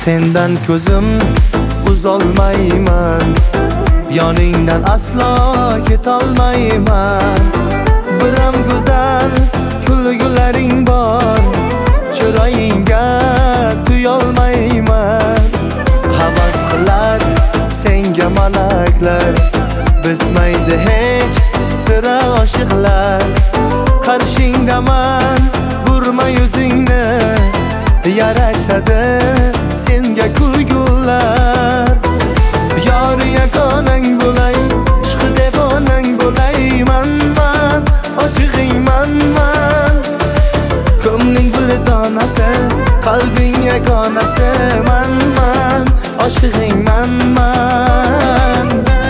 Sendan ko'zim uzolmayman, yoningdan aslo ketolmayman. Biram go'zal kulgularing bor, chiroyingga tuyolmayman. Havas qilar senga malaklar, bitmaydi hech sira oshiqlar. Qarshingdaman, burma yuzingni, yarashadi senga kulgular. Yori yagonang bo'lay, ishq devonang bo'layman man, oshig'ingman man. Ko'ngling bir donasi, qalbing yagonasi man, oshig'ingman man.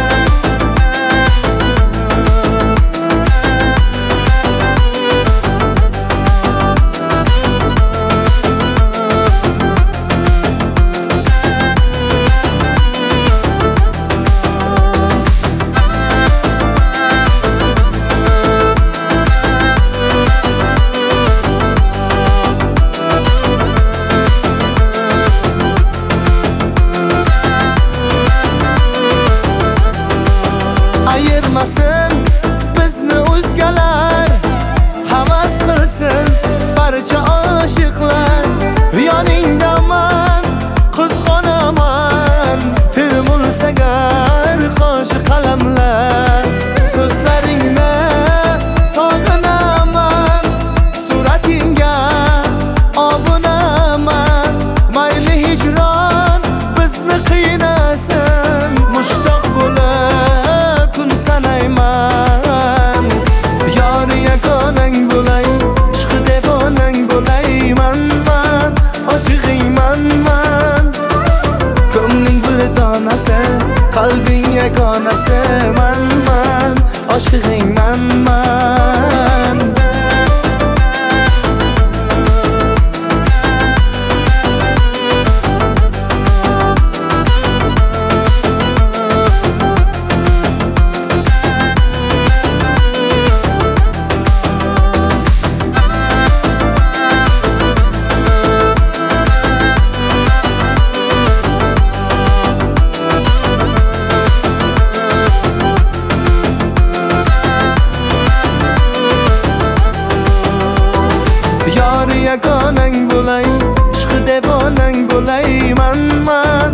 Ayırmasın bizni o'zgalar, havas qilsin barcha oshiqlar. Yoningdaman, qizg'onaman, termulsa gar qo'shi qalamlar. So'zlaringni sog'inaman, suratingga ovunaman. Mayli hijron bizni qiynasin, mushtoq bo'lib sanayman. Yori yagonang bo'lay, ishq devonang bo'layman man, oshig'ingman man. Ko'ngling bir donasi, qalbing yagonasi man, oshig'ingman man. Yori yagonang bo'lay, ishq devonang bo'layman man.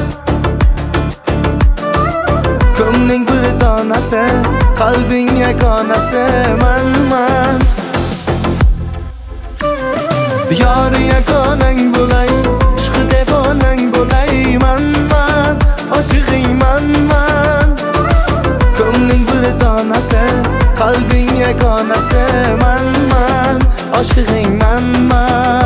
Ko'ngling bir donasi, qalbing yagonasi man. Yori yagonang bo'lay, ishq devonang bo'layman man, oshig'ingman man. Ko'ngling bir donasi, qalbing yagonasi man, oshig'ingman man.